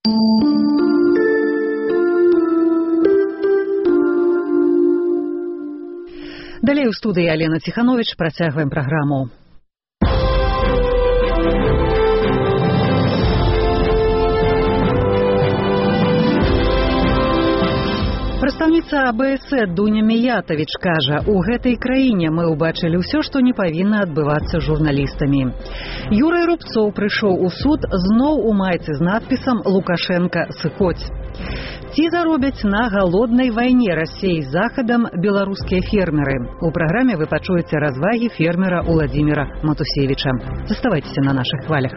Далей у студыі Алена Ціханович працягваем праграму. Прадстаўніца АБС Дуня Міятавіч кажа, у гэтай краіне мы ўбачылі ўсё, што не павінна адбывацца з журналістамі. Юрый Рубцоў прыйшоў у суд зноў у майцы з надпісам «Лукашенка, сыходзь». Ці заробяць на галоднай вайне Расіі з Захадам беларускія фермеры? У праграме вы пачуеце развагі фермера Уладзіміра Матусевіча. Заставайцеся на нашых хвалях.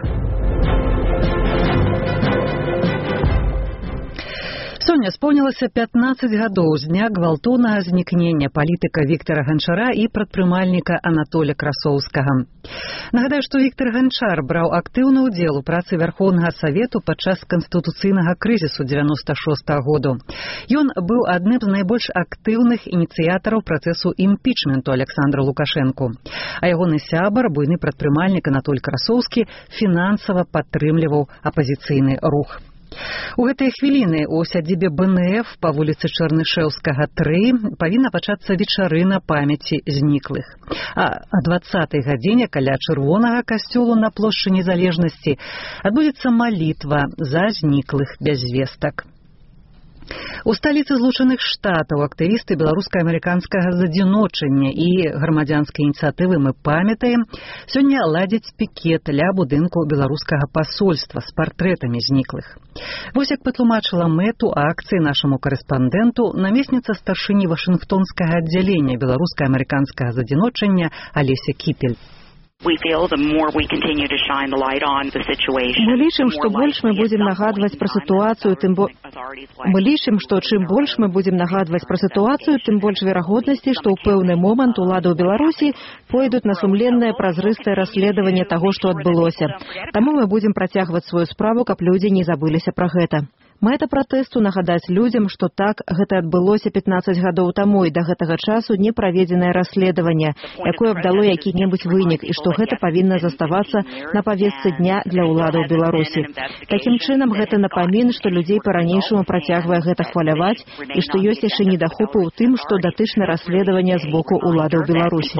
Сёння споўнілася 15 гадоў з дня гвалтоўнага знікнення палітыка Віктара Ганчара і прадпрымальніка Анатоля Красоўскага. Нагадаю, што Віктар Ганчар браў актыўны ўдзел у працы Вярхоўнага Савету падчас канстытуцыйнага крызісу 96-го году. Ён быў адным з найбольш актыўных ініцыятараў працэсу імпічменту Александра Лукашэнку. А ягоны сябар, буйны прадпрымальнік Анатоль Красоўскі, фінансава падтрымліваў апазіцыйны рух. У гэтыя хвіліны ў сядзібе БНФ па вуліцы Чарнышэўскага 3 павінна пачацца вечарына памяці зніклых. А о 20-й гадзіне каля чырвонага касцёлу на плошчы Незалежнасці адбудзецца малітва за зніклых без звестак. У сталіцы Злучаных Штатаў актывісты беларуска-амерыканскага задзіночання і грамадзянскай ініцыятывы «Мы памятаем» сёння ладзяць пікет ля будынку беларускага пасольства з партрэтамі зніклых. Вось як патлумачыла мэту акцыі нашаму карэспандэнту намесніца старшыні Вашынгтонскага аддзялення беларуска-амерыканскага задзіночання Алеся Кіпель. Мы лічым, што больш мы будзем нагадваць пра сітуацыю, тым больш верагоднасці, што ў пэўны момант улады ў Беларусі пойдуць на сумленнае празрыстае расследаванне таго, што адбылося. Таму мы будзем працягваць сваю справу, каб людзі не забыліся пра гэта. Мэта пратэсту нагадаць людзям, што так гэта адбылося 15 гадоў таму і да гэтага часу не праведзенае расследаванне, якое б дало які-небудзь вынік, і што гэта павінна заставацца на павестцы дня для ўладаў Беларусі. Такім чынам, гэта напамін, што людзей па-ранейшаму працягвае гэта хваляваць і што ёсць яшчэ недахопы ў тым, што датычна расследавання з боку ўладаў Беларусі.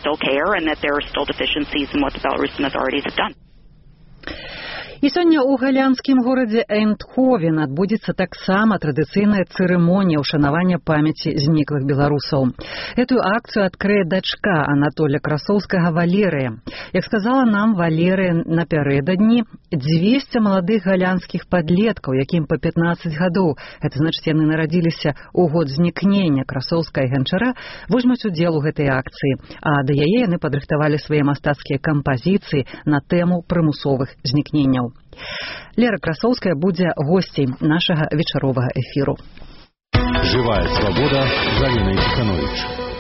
І сёння ў галянскім горадзе Эйндховен адбудзецца таксама традыцыйная цырымонія ўшанавання памяці зніклых беларусаў. Этую акцыю адкрые дачка Анатоля Красоўскага Валерыя. Як сказала нам Валерыя напярэдадні, 200 маладых галянскіх падлеткаў, якім па 15 гадоў, гэта значыць яны нарадзіліся ў год знікнення Красоўска і Ганчара, возьмуць удзел у гэтай акцыі, а да яе яны падрыхтавалі свае мастацкія кампазіцыі на тэму прымусовых знікненняў. Лера Красоўская будзе госцей нашага вечаровага эфіру. Жывая свабода з Аленай Ціханович.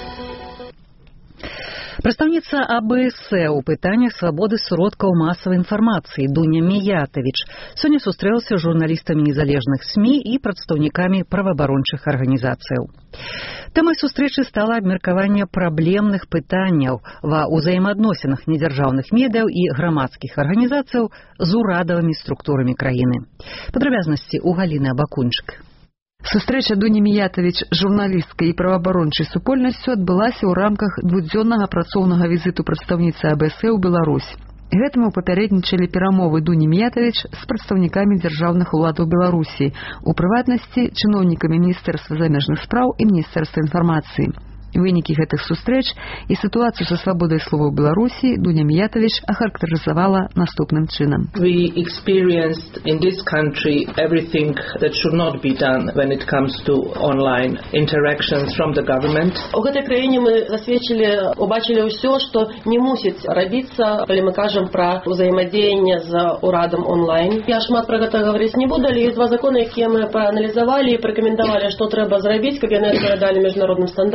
Прадстаўніца АБС у пытаннях свабоды сродкаў масавай інфармацыі Дуня Міятавіч сёння сустрэлася з журналістамі незалежных СМІ і прадстаўнікамі праваабарончых арганізацыяў. Тэмай сустрэчы стала абмеркаванне праблемных пытанняў ва ўзаемаадносінах недзяржаўных медыяў і грамадскіх арганізацыяў з урадавымі структурамі краіны. Падрабязнасці ў Галіны Абакунчык. Сустрэча Дуні Міятавіч з журналісткай і праваабарончай супольнасцю адбылася ў рамках двухдзённага працоўнага візіту прадстаўніцы АБС ў Беларусь. Гэтаму папярэднічалі перамовы Дуні Міятавіч з прадстаўнікамі дзяржаўных уладаў Беларусі, у прыватнасці чыноўнікамі Міністэрства замежных спраў і Міністэрства інфармацыі. Вынікі гэтых сустрэч і сітуацыю са свабодай слова ў Беларусі Дуня Міятавіч ахарактарызавала наступным чынам. We experienced in this country everything that should not be done when it comes to online interactions from the government. У гэтай краіне мы засведчылі, убачылі ўсё, што не мусіць рабіцца, калі мы кажам пра ўзаемадзеянне з урадам онлайн. Я шмат пра гэта гаварыць не буду, але ёсць два законы, якія мы прааналізавалі і прэкамендавалі, што трэба зрабіць, каб яны адпавядалі міжнародным стандартам.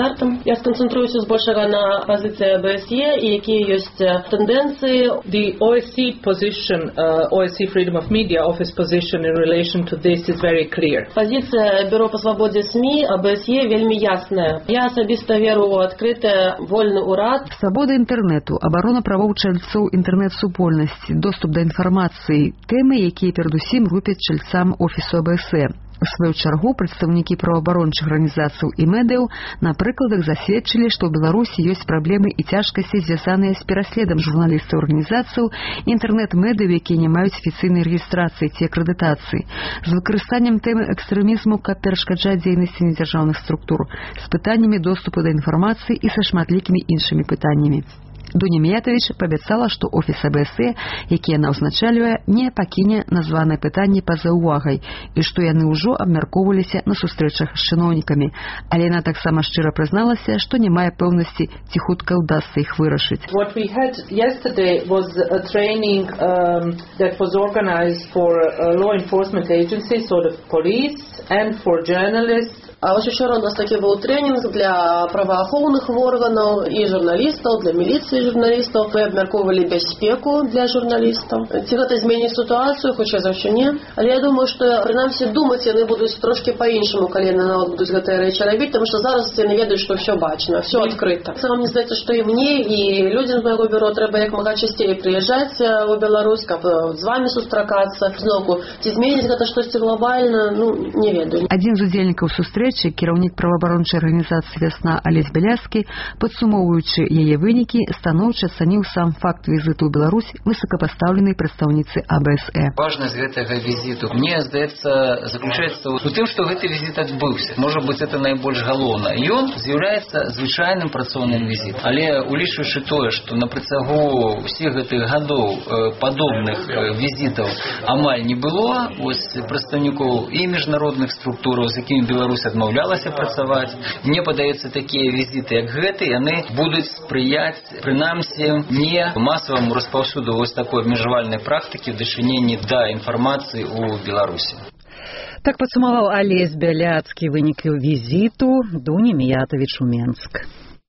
Я сконцентруюся збольшага на пазіцыі АБСЕ і якія ёсць тэндэнцыі. The OSCE position, OSCE Freedom of Media Office position in relation to this is very clear. Пазіцыя Бюро па свабодзе СМІ АБСЕ вельмі ясная. Я асабіста веру ў адкрыты вольны ўрад. Свабода інтэрнэту, абарона правоў чальцоў інтэрнэт-супольнасці, доступ да інфармацыі – тэмы, якія перадусім рупяць чальцам офісу АБСЕ. У сваю чаргу прадстаўнікі праваабарончых арганізацый і медыяў на прыкладах засведчылі, што ў Беларусі ёсць праблемы і цяжкасці, звязаныя з пераследам журналістаў арганізацыяў і інтэрнэт-медыяў, якія не маюць афіцыйнай рэгістрацыі ці акрэдытацыі, з выкарыстаннем тэмы экстрэмізму, каб перашкаджаць дзейнасці недзяржаўных структур, з пытаннямі доступу да інфармацыі і са шматлікімі іншымі пытаннямі. Дуня Міятавіч паабяцала, што офіс АБСЕ, які яна ўзначальвае, не пакіне названае пытанне па-за ўвагай і што яны ўжо абмяркоўваліся на сустрэчах з чыноўнікамі. Але яна таксама шчыра прызналася, што не мае пэўнасці, ці хутка ўдасца іх вырашыць. What we had yesterday was a training that was organized for law enforcement agencies, sort of police, and for journalists. А вось учора у нас такі быў трэнінг для праваахоўных органаў і журналістаў, для міліцыі журналістаў. Мы абмяркоўвалі бяспеку для журналістаў. Ці гэта зменіць сітуацыю, хутчэй за ўсё не. Але я думаю, што прынамсі думаць яны будуць трошкі па-іншаму, калі яны нават будуць гэтыя рэчы рабіць, таму што зараз яны ведаюць, што ўсё бачна, ўсё адкрыта. Сама мне здаецца, што і мне, і людзям з майго бюро трэба як мага часцей прыязджаць у Беларусь, каб з вамі сустракацца. Зноўку, ці зменіць гэта штосьці глобальна, не ведаю. Адзін з удзельнікаў сустрэчы, кіраўнік праваабарончай арганізацыі «Вясна» Алесь Бяляцкі, падсумоўваючы яе вынікі, станоўча ацаніў сам факт візіту ў Беларусь высокапастаўленай прадстаўніцы АБСЕ. Важнасць гэтага візіту, мне здаецца, заключаецца ў тым, што гэты візіт адбыўся. Можа быць, это найбольш галоўна. Ён з'яўляецца звычайным працоўным візітам. Але улічваючы тое, што на працягу ўсіх гэтых гадоў падобных візітаў амаль не было, ось прадстаўнікоў і міжнародных структураў, з якімі Беларусь адмаўлялася працаваць, мне падаецца, такія візіты, як гэты, яны будуць спрыяць, прынамсі, не масаваму распаўсюду вось такой абмежавальнай практыкі ў дачыненні да інфармацыі ў Беларусі. Так падсумаваў Алесь Бяляцкі вынікі візіту Дуні Міятавіч у Менск.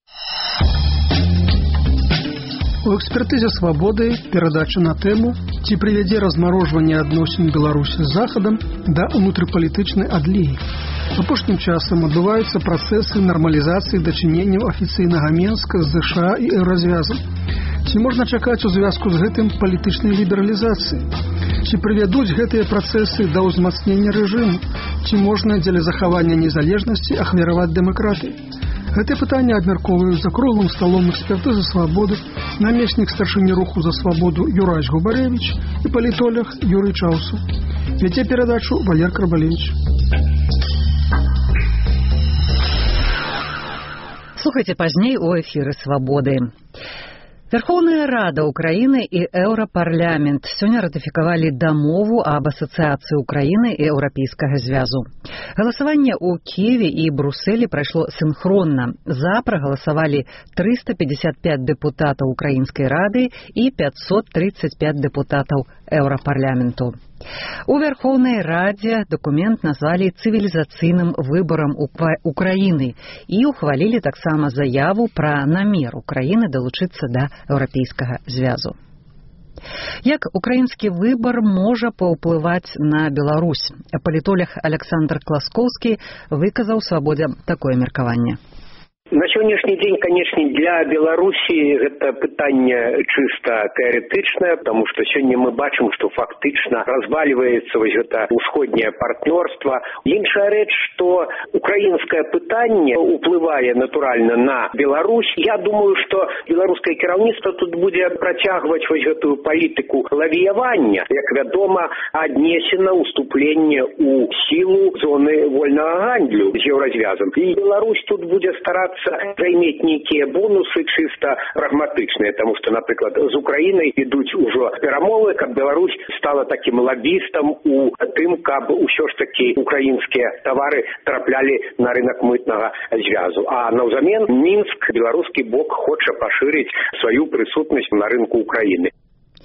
У экспертызе «Свабоды» перадача на тэму, ці прывядзе размарожванне адносін Беларусі з Захадам да унутрыпалітычнай адлігі. Апошнім часам адбываюцца працэсы нармалізацыі дачыненняў афіцыйнага Менска з ЗША і еўразвязам. Ці можна чакаць у звязку з гэтым палітычнай лібералізацыі? Ці прывядуць гэтыя працэсы да ўзмацнення рэжыму? Ці можна дзеля захавання незалежнасці ахвяраваць дэмакратыі? Гэтае пытанне абмяркоўваюць за круглым сталом эксперты за свабоду, намеснік старшыні руху за свабоду Юрась Губарэвіч і палітолог Юрый Чаўсу. Вядзе перадачу Валер Карбалевіч. Слухайте пазней у эфіры «Свабоды». Верховная Рада Украины и Еўрапарламент сёння ратыфікавалі дамову аб асацыяцыі Украины і Еўрапейскага звязу. Галасаванне ў Киеве і Брусэлі прайшло синхронна. За прагаласавалі 355 дэпутатаў Украінскай Рады і 535 дэпутатаў Еўрапарламенту. У Верховнай Радзе дакумент назвалі цывілізацыйным выбарам Украіны і ухвалілі таксама заяву пра намер Украіны далучыцца да Еўрапейскага звязу. Як украінскі выбар можа паўплываць на Беларусь? Палітолог Александр Класкоўскі выказаў «Свабодзе» такое меркаванне. На сённяшні дзень, канечне, для Беларусі гэта пытанне чыста тэарэтычнае, потому што сёння мы бачым, што фактычна развальваецца вось гэта усходняе партнёрства. Іншая рэч, што украінскае пытанне уплывае натуральна на Беларусь. Я думаю, што беларускае кіраўніцтва тут будзе працягваць вось гэтую палітыку лавіявання. Як вядома, аднесена уступленне ў сілу зоны вольнага гандлю з еўразвязам. І Беларусь тут будзе старацца займець нейкія бонусы чыста прагматычныя, таму што, напрыклад, з Украінай ідуць ужо перамовы, каб Беларусь стала такім лабістам у тым, каб усё ж такі украінскія тавары траплялі на рынок мытнага звязу. А наўзамен Мінск, беларускі бок, хоча пашырыць сваю прысутнасць на рынку Украіны.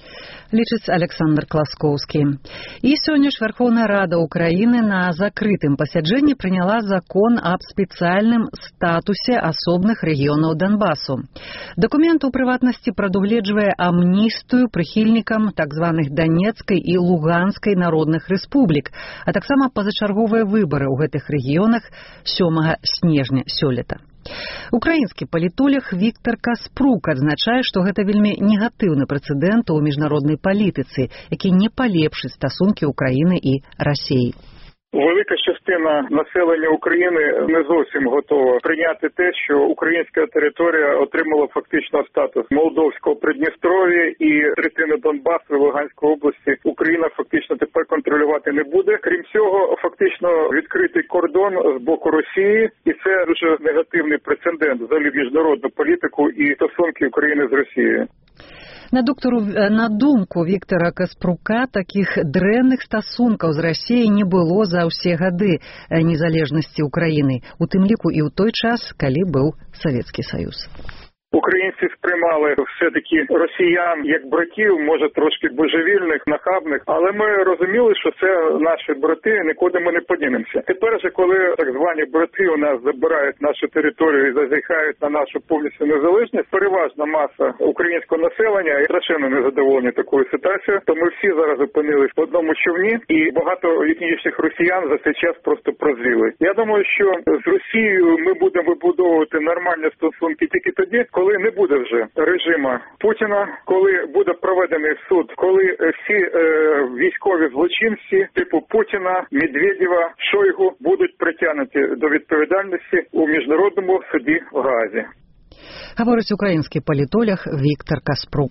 лічыць Александр Класкоўскі. І сёння ж Верховная Рада Украіны на закрытым пасяджэнні прыняла закон аб спецыяльным статусе асобных рэгіёнаў Донбасу. Дакумент у прыватнасці прадугледжвае амністыю прыхільнікам так званых Донецкай і Луганскай народных рэспублік, а таксама пазачарговыя выбары ў гэтых рэгіёнах 7 снежня сёлета. Украінскі палітолог Віктор Каспрук адзначае, што гэта вельмі негатыўны прэцэдэнт у міжнароднай палітыцы, які не палепшыць стасункі Украіны і Расіі. Велика частина населення України не зовсім готова прийняти те, що українська територія отримала фактично статус Молдовського Придністров'я і третини Донбасу і Луганської області Україна фактично тепер контролювати не буде. Крім цього, фактично відкритий кордон з боку Росії, і це дуже негативний прецедент взагалі в міжнародну політику і стосунки України з Росією. На думку Віктора Каспрука, такіх дрэнных стасункаў з Расіяй не было за ўсе гады незалежнасці Украіны, у тым ліку і ў той час, калі быў Савецкі Саюз. Українці сприймали все-таки росіян як братів, може трошки божевільних, нахабних, але ми розуміли, що це наші брати, нікуди ми не подінемося. Тепер же, коли так звані брати у нас забирають нашу територію і зазіхають на нашу повністю незалежність, переважна маса українського населення страшенно незадоволені такою ситуацією, то ми всі зараз опинились в одному човні, і багато етнічних росіян за цей час просто прозріли. Я думаю, що з Росією ми будемо вибудовувати нормальні стосунки тільки тоді, коли не буде вже режима Путіна, коли буде проведений суд, коли всі військові злочинці типу Путіна, Медведєва, Шойгу будуть притягнуті до відповідальності у Міжнародному суді в Гаазі. Говорить український політолог Віктор Каспрук.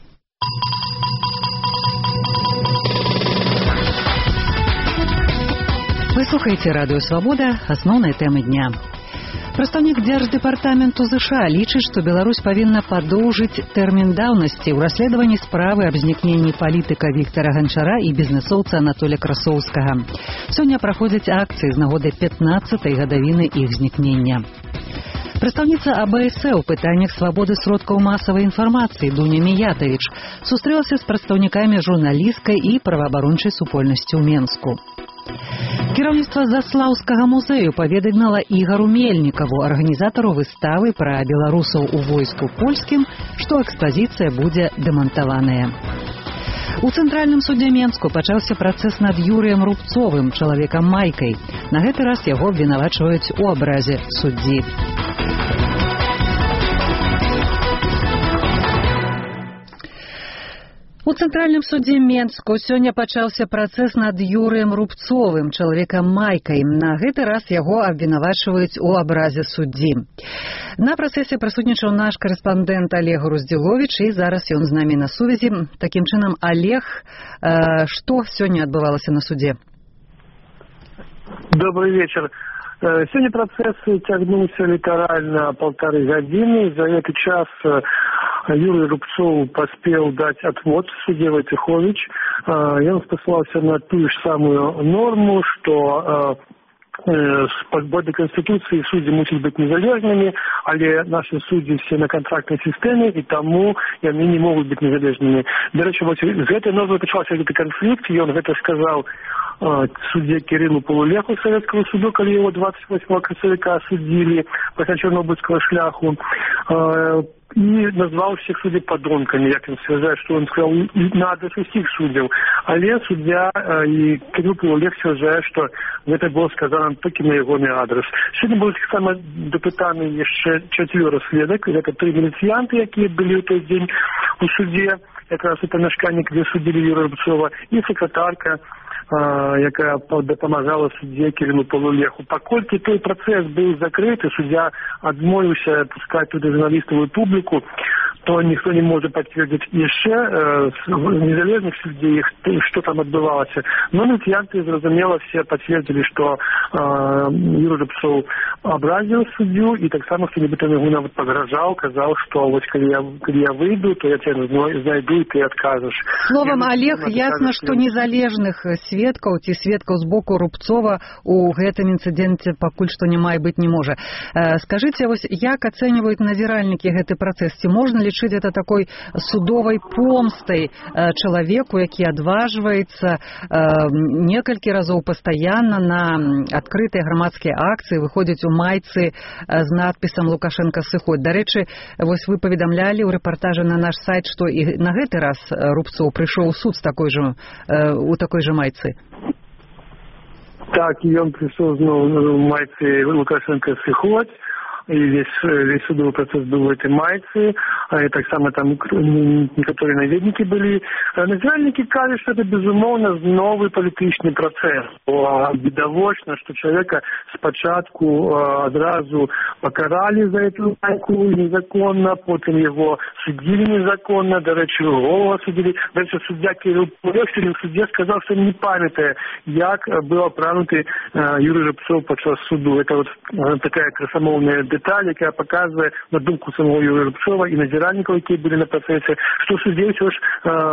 Вы слухаеце Радыё Свабода, асноўныя тэмы дня. Прадстаўнік Дзярждэпартаменту ЗША лічыць, што Беларусь павінна падоўжыць тэрмін даўнасці ў расследаванні справы аб знікненні палітыка Віктара Ганчара і бізнэсоўца Анатоля Красоўскага. Сёння праходзяць акцыі з нагоды 15-й гадавіны іх знікнення. Прадстаўніца АБС у пытаннях свабоды сродкаў масавай інфармацыі Дуня Міятавіч сустрэлася з прадстаўнікамі журналісцкай і праваабарончай супольнасці ў Менску. Кіраўніцтва Заслаўскага музею паведаміла Ігару Мельнікаву, арганізатару выставы пра беларусаў у войску польскім, што экспазіцыя будзе дэмантаваная. У Цэнтральным судзе Менску пачаўся працэс над Юрыем Рубцовым, чалавекам Майкай. На гэты раз яго абвінавачваюць у абразе суддзі. У Цэнтральным судзе Менску сёння пачаўся працэс над Юрыем Рубцовым, чалавекам Майкай. На гэты раз яго абвінавачваюць у абразе суддзі. На працэсе прысутнічаў наш корэспандэнт Олег Руздзіловіч, і зараз ён з намі на сувязі. Такім чынам, Олег, што сёння адбывалася на судзе? Добрый вечер. Сегодня процесс тягнулся литерально 1,5 годины. За этот час Юрий Рубцов поспел дать отвод в суде Войцехович. И он спасался на ту же самую норму, что подборной Конституции судьи мусят быть незалежными, але наши судьи все на контрактной системе, и тому они не могут быть незалежными. До речі, вот з этой нормы почался этот конфликт, и он это сказал судье Кириллу Полулеху Советского суда, когда его 28 красовика осудили по Чернобыльскому шляху, и назвал всех судей подонками, як він сказав, що він сказав на адрес усіх суддів. Але суддя і Кирилл Полулех сказав, що це було сказано тільки на його адрес. Сьогодні були так само допитані ще 4 свідок, це 3 міліціянти, які були в той день у суді, якраз у помешканні, де судили Юрія Рубцова, і секретарка, яка допомагала судді Кириллу Полулеху. Покольки той процес був закритий, суддя відмовився пускати туди журналістів і публіку, то ніхто не може підтвердити ще незалежних суддей, що там відбувалося. Но міліціянти, зрозуміло, всі підтвердили, що Юрій Рубцов образил судью и так само, что нібито ему нават погрожал, сказал, что вот когда я выйду, то я тебя знайду, и ты откажешь. Словом, Олег, ясно, что незалежных сведкаў ці сведкаў з боку Рубцова у гэтым інцыдэнце пакуль што няма і быць не можа. Скажите, вось як ацэньваюць назіральнікі гэты працэс? Ці можна лічыць это такой судовай помстай чалавеку, які адважваецца некалькі разоў пастаянна на адкрытыя грамадскія акцыі, выходзіць у майцы з надпісам «Лукашенко сыходь». Дарэчы, вось вы паведамлялі ў рэпартажы на наш сайт, што і на гэты раз Рубцоў прыйшоў у суд у такой же майцы. Так, и он пришел в майце «Лукашенко сыходь». И весь судовый процесс был в этой майце, и так само там некоторые наведники были. Назиральники кажут, что это, безумовно, новый политичный процесс. Бедовочно, что человека спочатку одразу покарали за эту майку незаконно, потом его судили незаконно, до речи, его судили. Дальше судья Кирилл Полевшин в суде сказал, что не памятая, как был оправдан Юрий Рубцов под час суду. Это вот такая красомовная деталь, яка показує на думку самого Юрія Рубцова і надзіральників, які були на процесі, що суддя все ж,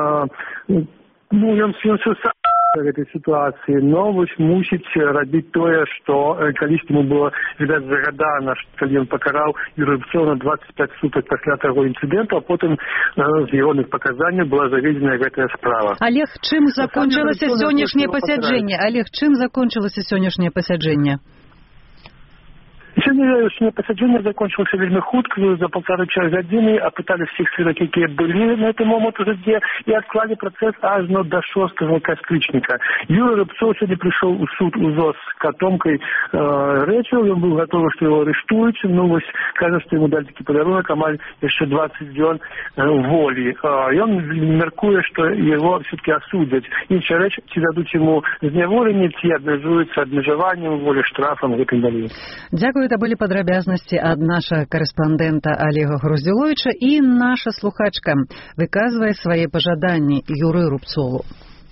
він все сам в этой ситуации, но вось мусіць рабіць тое, што калісьці ему было, відаць, загадана, што ён пакараў Юрія Рубцова на 25 сутак пасля таго інцыдэнту, а потым з ягоных паказанняў была заведзена гэтая справа. Олег, чым закончылася сённяшняе пасяджэнне? Олег, чым закончылася сённяшняе пасяджэнне? Сегодняшнее посаджение закончилось вельмі хутка, за 1,5 гадзіны, опытали всех сведок, якія былі на этом моменту судзе, и отклали процесс аж до 6 кастрычніка. Юрий Рубцов сегодня пришел в суд УЗО с котомкой рэчаў, он был готов, что его арыштуюць, ну вось кажется, что ему дали такі падарунак, амаль яшчэ 20 дзён волі. И он меркуе, что его все-таки осудят. Іншая рэч, ці дадуць ему зняволенне, ці абмяжуюцца абмежаваннем волі, штрафам и так далее. Дякую, это были падрабязнасці ад нашага карэспандэнта Олега Груздзіловіча, і наша слухачка выказвае свае пожаданні Юрию Рубцову.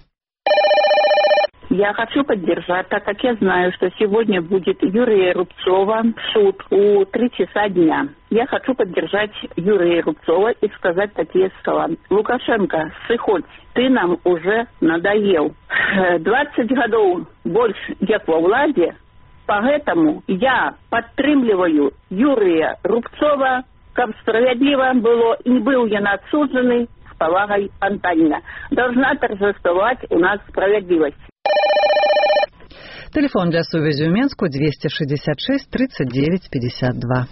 Я хочу поддержать, так как я знаю, что сегодня будет Юрия Рубцова суд у 3 часа дня. Я хочу поддержать Юрия Рубцова и сказать такие слова. Лукашенко, сыходь, ты нам уже надоел. 20 годов больше, как во владе, поэтому я подтримливаю Юрия Рубцова, как справедливо было, и был я надсудженный с повагой Антонина. Должна торжествовать у нас справедливость. Телефон для сувязі у Менску 266 39 52.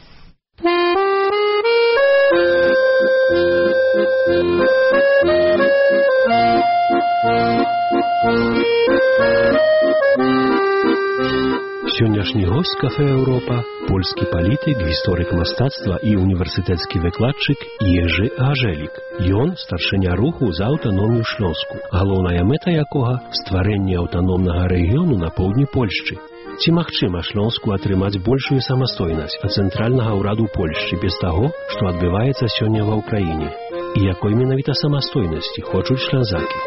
Сённяшні гость кафе «Еўропа» – польскі палітык, гісторык мастацтва і універсітэцкі выкладчык Ежы Ажэлік. Ён – старшыня руху за аўтаномію Шлёнску, галоўная мэта якога – стварэнне аўтаномнага рэгіёну на поўдні Польшчы. Ці магчыма Шлёнску атрымаць большую самастойнасць ад цэнтральнага ўраду Польшчы без таго, што адбываецца сёння ва ўкраіне? І якой менавіта самастойнасці хочуць шлянзакі?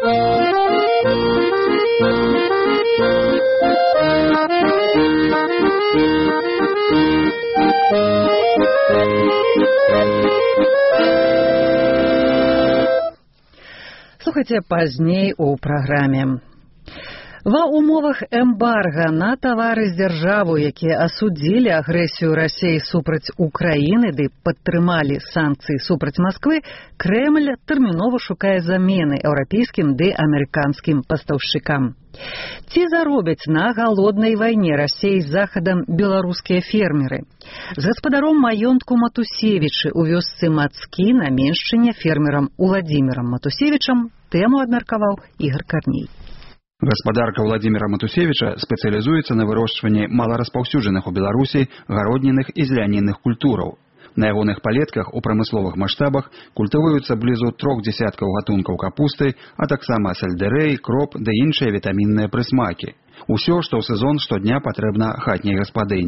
Слухайте пазней у праграме. Ва умовах эмбарга на тавары з дзяржаву, якія асудзілі агрэсію Расіі супраць Украіны ды падтрымалі санкцыі супраць Масквы, Крэмль тэрмінова шукае замены еўрапейскім ды амерыканскім пастаўшчыкам. Ці заробяць на галоднай вайне Расіі з захадам беларускія фермеры? З гаспадаром маёнтку Матусевічы ў вёсцы Мацкі на Меншчыне фермерам Уладзімірам Матусевічам тэму абмеркаваў Ігор Карней. Гаспадарка Владимира Матусевича спецыялізуецца на вырошчванні малараспаўсюджаных у Беларусі гароднінных і зелянінных культураў. На ягоных палетках у прамысловых маштабах культывуюцца блізу 3 десяткаў гатункаў капусты, а таксама сельдэрэй, кроп ды іншыя вітамінныя прысмакі. Усё, што ў сезон штодня патрэбна хатняй гаспадыні.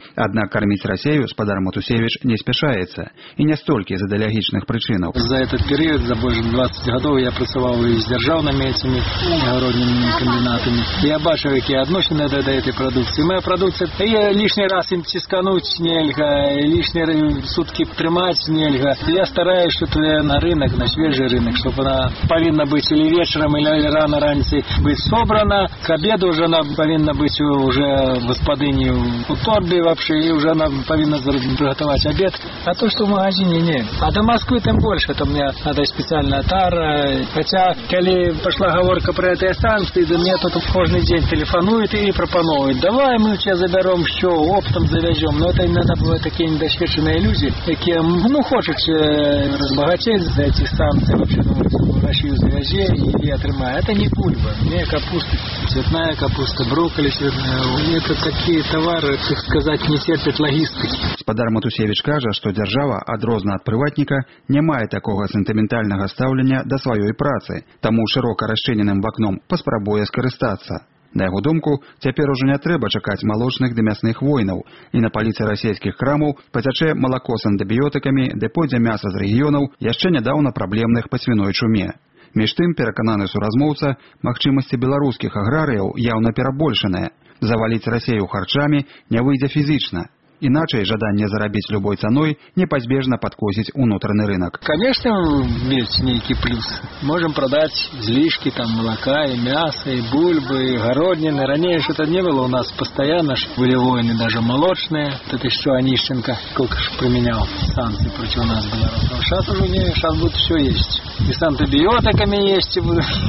Аднак карміць Расею спадар Матусевіч не спяшаецца, і не столькі з ідэалагічных прычынаў. За этот период, за больше 20 годов, я працаваў і з дзяржаўнымі этими агароднымі комбінатамі. Я бачыў, якія адносіны да этой прадукцыі. Моя прадукцыя, і лишний раз ім ціскануць нельга, і лишние сутки трымаць нельга. Я стараюсь, что на рынок, на свежий рынок, чтобы она повинна быть или вечером, или рано раніцей быть собрана. К обеду уже она повинна быть уже господыней у торбе вообще, и уже она повинна приготовить обед. А то, что в магазине, не. А до Москвы тем больше. Это мне надо специальная тара. Хотя, когда пошла говорка про этой станции, да мне тут каждый день телефонуют и пропонуют. Давай мы тебя заберем, что оптом завезем. Но это иногда бывают такие недосвеченные люди, которые, хочут разбогатеть за эти станции, вообще, в Россию завези и отрымай. Это не бульба. Мне капуста, цветная капуста, брокколи цветная. Это такие товары, так сказать, не терпят логистики. Спадар Матусевіч кажа, што дзяржава, адрозна ад прыватніка, не мае такога сентыментальнага стаўлення да сваёй працы, таму шырока расчыненым вакном паспрабуе скарыстацца. На яго думку, цяпер ужо не трэба чакаць малочных ды мясных войнаў, і на паліцы расійскіх крамаў пацячэ малако з антыбіётыкамі, ды пойдзе мяса з рэгіёнаў, яшчэ нядаўна праблемных па свіной чуме. Між тым, перакананы суразмоўца, магчымасці беларускіх аграрыяў яўна перабольшаныя. Заваліць Расею харчамі не выйдзе фізічна. Иначе жаданне зарабіць любой цаной непазбежна подкосить унутренний рынок. Конечно, есть некий плюс. Можем продать излишки там молока и мяса, и бульбы, и городнины. Ранее что-то не было у нас постоянно. Были войны даже молочные. Это еще Онищенко сколько же применял санкции против нас белорусов. Сейчас уже не, сейчас будет все есть. И с антибиотиками есть, и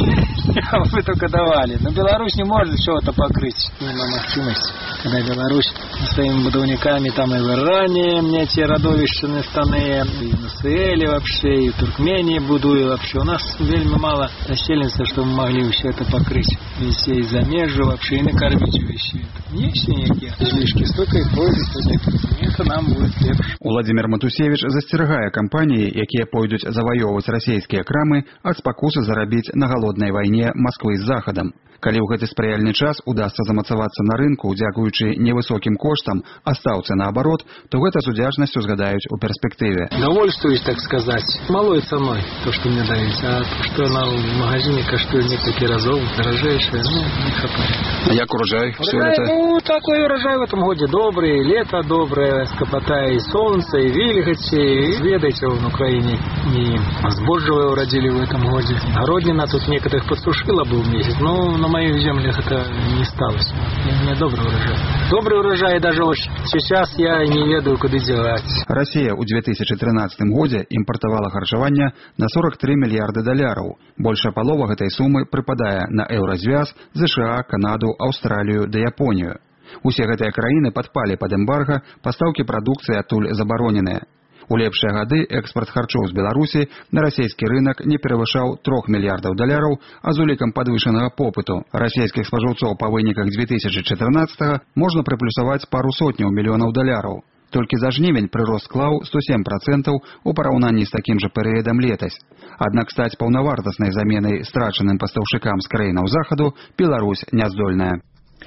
вы только давали. Но Беларусь не может чего-то покрыть. Нема махчимости. Когда Беларусь своими будовниками там и в Иране мне эти родовищные станы, и в Израиле вообще, и в Туркмении будую вообще. У нас вельми мало расселенцев, чтобы мы могли все это покрыть. Везде и замежу вообще, и накормить вещи. Есть никакие излишки, столько и пользы, это нам будет лепше. Владимир Матусевич застерегае кампаніі, якія пойдуць заваёўваць расійскія крамы, ад спакусы зарабіць на галоднай вайне Москвы з Захадам. Калі ў гэты спрыяльны час удасца замацавацца на рынку, дзякуючы невысокім коштам, а стаўцы наоборот, то гэта з удзячнасцю згадаюць у перспектыве. Довольствуюсь, так сказать, малой ценой, то, что мне дают, а то, что она в магазине коштует несколько разов, дорожайшее, не хапает. А як урожай? Все это? Такой урожай в этом году добрый, лето доброе, скопота и солнце, и вильготь, и ведайте, в Украине и сбожжевое уродили в этом году. Городнина тут некоторых подсушила был месяц, но на моих землях это не сталось. У меня добрый урожай. Добрый урожай даже сейчас я не ведаю, куда девать. Россия ў 2013 годзе імпартавала харчаванне на 43 мільярды даляраў. Большая палова гэтай сумы прыпадае на еўразвяз, США, Канаду, Аўстралію ды Японію. Усе гэтыя краіны падпалі пад эмбарга, пастаўкі прадукцыі адтуль забароненыя. У лепшыя гады экспорт харчоў з Беларусі на расійскі рынок не перавышаў 3 мільярдаў даляраў, а з улікам падвышанага попыту расійскіх спажыўцоў па выніках 2014 можна прыплюсаваць пару сотняў мільёнаў даляраў. Толькі за жнівень прырост склаў 107% у параўнанні з такім жа перыядам летась. Аднак стаць паўнавартаснай заменай страчаным пастаўшчыкам з краінаў захаду Беларусь не здольная.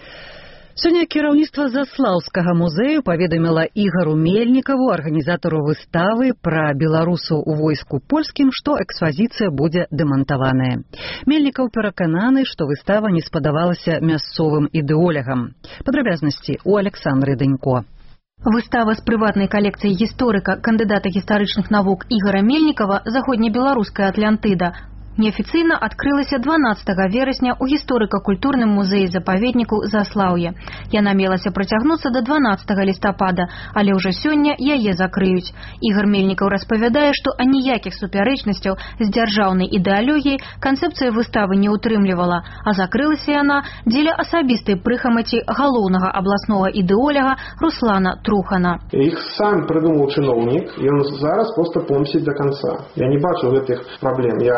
Сёння кіраўніцтва Заслаўскага музею паведаміла Ігару Мельнікаву, арганізатару выставы пра беларусаў у войску польскім, што экспазіцыя будзе дэмантаваная. Мельнікаў перакананы, што выстава не спадавалася мясцовым ідэолягам. Падрабязнасці у Александры Данько. Выстава з прыватнай калекцыяй гісторыка, кандыдата гістарычных навук Ігара Мельнікава «Заходнебеларуская Атлантыда» неафіцыйна адкрылася 12 верасня ў гісторыка-культурным музеі-запаведніку Заслаўе. Яна мелася працягнуцца да 12 лістапада, але ўжо сёння яе закрыюць. Ігар Мельнікаў распавядае, што аніякіх супярэчнасцяў з дзяржаўнай ідэалогіяй канцэпцыя выставы не ўтрымлівала, а закрылася яна дзеля асабістай прыхамаці галоўнага абласнога ідэоляга Руслана Трухана. Іх сам прыдумаў чыноўнік, ён зараз проста помсіць до конца. Я не бачу гэтых праблем. Я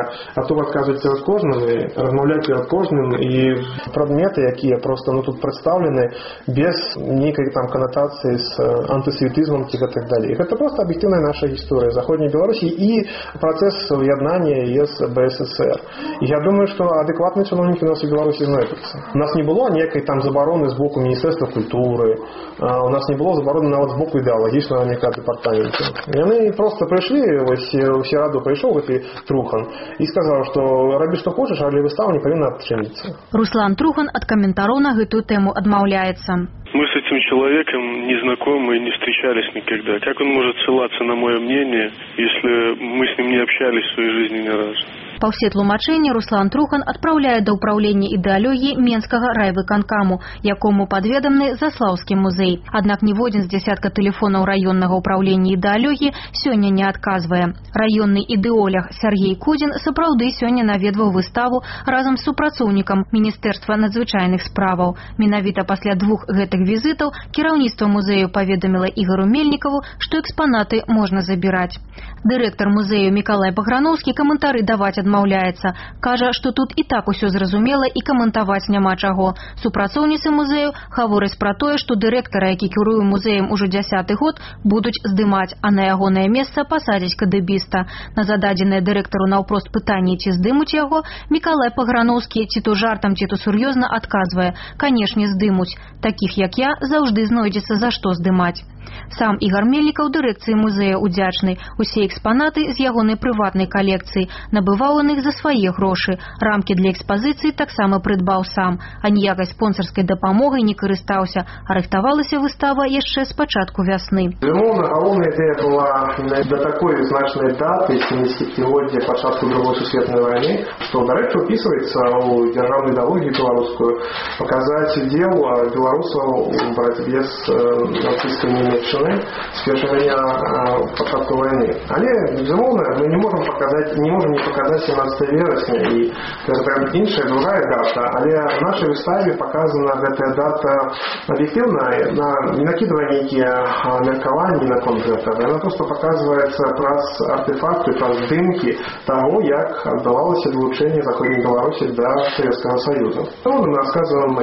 гатовы адказваць перад кожным і размаўляць перад кожным, і прадметы, якія проста тут прадстаўлены без нейкай там канатацыі з антысемітызмам ці гэтак далей. Гэта проста аб'ектыўная наша гісторыя заходняй Беларусі і працэс яднання ЕС БССР. І я думаю, што адэкватныя чыноўнікі у нас у Беларусі знойдуцца. У нас не было ніякай там забароны з боку Міністэрства культуры, у нас не было забароны нават з боку ідэалагічнага некага дэпартамента. Яны проста прыйшлі, вось у сераду прыйшоў гэты Трухан і сказаў, што рабі што хочаш, але выстава не павінна адчыніцца. Руслан Трухан ад каментараў на гэтую тэму адмаўляецца. Мы с этим человеком не знакомы и не встречались никогда. Как он может ссылаться на мое мнение, если мы с ним не общались в своей жизни ни разу? Па ўсе тлумачэнні Руслан Трухан адпраўляе да ўпраўлення ідэалогіі Менскага райвыканкаму, якому падведамны Заслаўскі музей. Аднак ніводзін з дзясятка тэлефонаў раённага ўпраўлення ідэалогіі сёння не адказвае. Раённы ідэолог Сергей Кудзін сапраўды сёння наведваў выставу разам з супрацоўнікам Міністэрства надзвычайных справаў. Менавіта пасля двух гэтых візітаў кіраўніцтва музею паведаміла Ігору Мельнікаву, што экспанаты можна забіраць. Дырэктар музею Мікалай Паграновскі каментары даваць адмаўляецца. Кажа, што тут і так усё зразумела і каментаваць няма чаго. Супрацоўніцы музею гавораць пра тое, што дырэктара, які кіруе музеем ужо 10-й год, будуць здымаць, а на ягонае месца пасадзяць кадэбіста. На зададзенае дырэктару наўпрост пытанне, ці здымуць яго, Мікалай Паграновскі ці то жартам, ці то сур'ёзна адказвае: «Канешне, здымуць. Такіх, як я, заўжды знойдзецца за што здымаць». Сам Ігор Мельнікаў дырэкцыі музея удзячны. Усе экспанаты з ягонай прыватнай калекцыі, набываў он іх за свае грошы. Рамкі для экспазіцыі таксама прыдбаў сам, а ніякай спонсарскай дапамогай не карыстаўся. А рыхтавалася выстава яшчэ з пачатку вясны. Безумоўна, галоўная ідэя была да такой значнай даты 70-годдзя пачатку Другой сусветнай вайны, што, дарэчы, упісваецца ў дзяржаўнай ідэалогіі беларускую, паказаць удзел беларусаў у барацьбе з нацысцкай Нямецчыны з першага дня пачатку вайны. Але, безумоўна, мы не можам не паказаць 17 верасня, і гэта іншая, другая дата, але в нашай выставе паказана гэтая дата аб'ектыўна, не накідвае нейкія меркаванні наконт гэтага, яна проста паказваецца праз артефакты, праз здымкі таго, як адбывалася далучэнне Заходняй Беларусі да Савецкага Саюза. Мы расказваем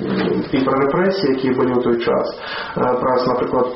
і пра рэпрэсіі, якія былі ў той час, праз, напрыклад,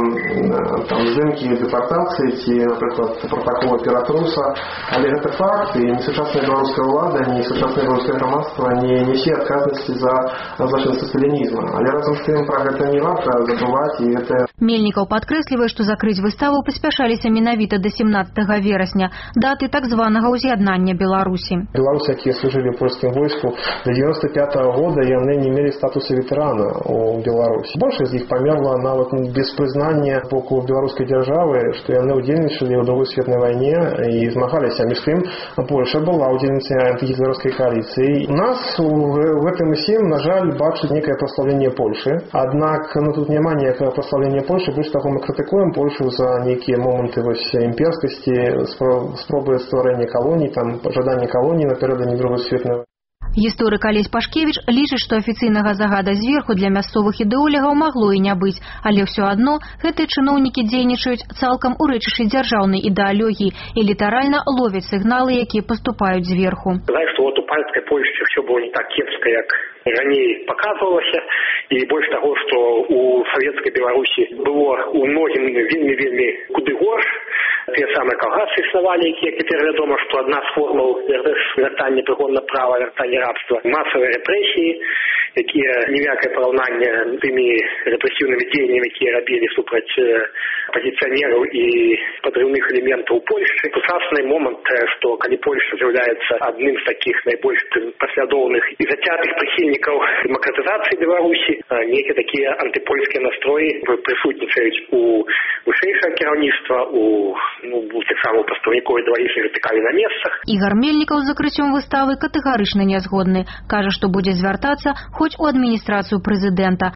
здымкі дэпартацыі ці, напрыклад, протакола Піратруса, але гэта факт, і ні сучасная беларуская ўлада, ні сучаснае беларускае грамадства не нясе адказнасці за злачынства сталінізма. Але разам з тым пра гэта не варта забываць, і гэта... Мельнікаў падкрэслівае, што закрыць выставу паспяшаліся менавіта да 17 верасня, даты так званага ўз'яднання Беларусі. Беларусы, якія служылі ў польскім войску, до 95-го года яны не мелі статуса ветэрана ў Беларусі. Большасць з іх памерла нават без прызнання боку беларускай дзяржавы, што яны ўдзельнічалі ў Другой сусветнай вайне і змагаліся. Між тым, Польша была ўдзельніцай антыгітлераўскай коаліцыі. У нас у гэтым усім, на жаль, бачыць некае праслаўленне Польшы. Аднак тут няма ніякага праслаўлення Польшы, больш таго, мы крытыкуем Польшу за нейкія моманты імперскасці, спробы стварэння калоній, жаданне калоній напярэдадні Другой сусветнай вайны. Гісторык Алесь Пашкевіч лічыць, што афіцыйнага загада зверху для мясцовых ідэолягаў магло і не быць, але ўсё адно гэтыя чыноўнікі дзейнічаюць цалкам у рэчышчы дзяржаўнай ідэалогіі і літаральна ловяць сігналы, якія паступаюць зверху. Знаеш, што у польскай Польшчы ўсё было не так кепска, як раней паказвалася, і больш таго, што у савецкай Беларусі было у многім вельмі куды горш. Тыя самыя калгасы існавалі, якія цяпер вядома, што адна з формаў вяртання прыгоннага права, вяртання рабства, масавыя рэпрэсіі, якія ніякае параўнанне з тымі рэпрэсіўнымі дзеяннямі, якія рабілі супраць апазіцыянераў і падрыўных элементаў Польшчы. Сучасны момант, што калі Польшча з'яўляецца адным з такіх найбольш паслядоўных і зацятых прыхільнікаў дэмакратызацыі Беларусі, нейкія такія антыпольскія настроі прысутнічаюць у вышэйшае кіраўніцтва, таксама у прадстаўнікоў ідэалагічнай вертыкалі на месцах. Ігор Мельнікаў з закрыццём выставы катэгарычна не згодны. Кажа, што будзе звяртацца хоць у адміністрацыю прэзідэнта,